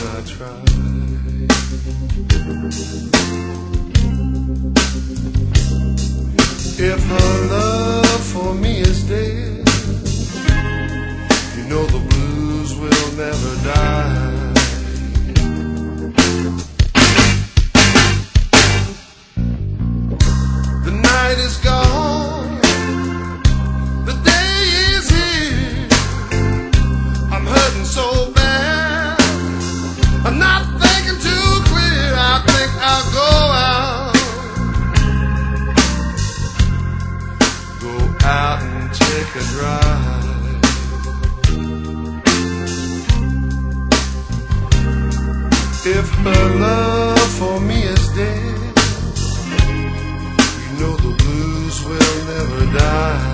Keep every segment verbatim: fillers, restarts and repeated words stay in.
I try. If her love for me is dead, you know the blues will never die. The night is gone, the day is here. I'm hurting so bad, I'm not thinking too clear. I think I'll go out, go out and take a drive. If her love for me is dead, you know the blues will never die.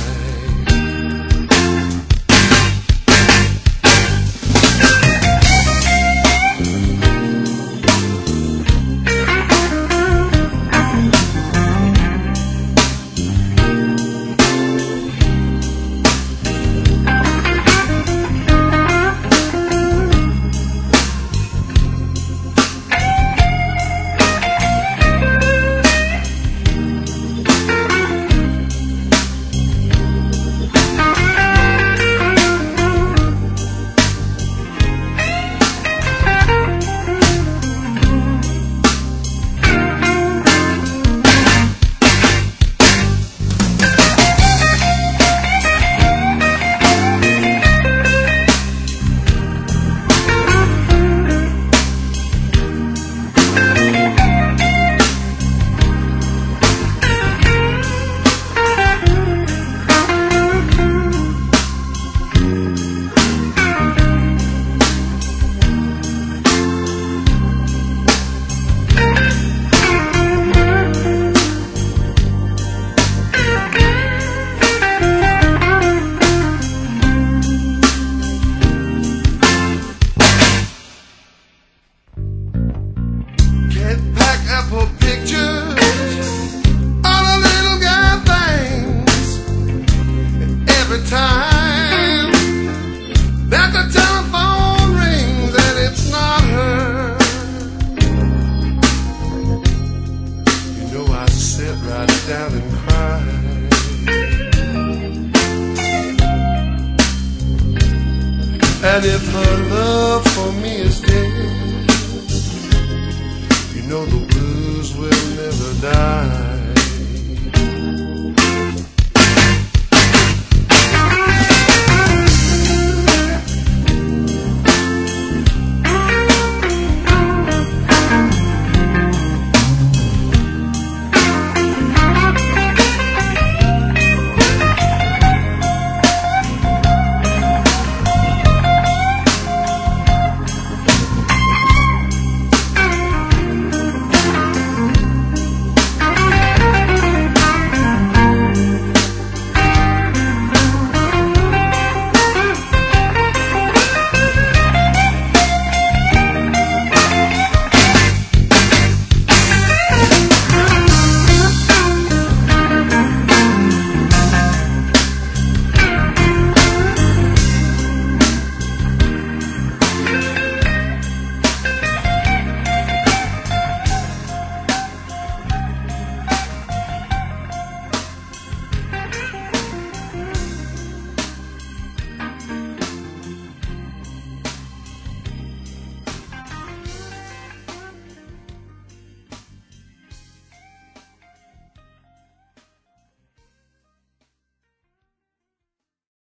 Down and cry. And if her love for me is dead,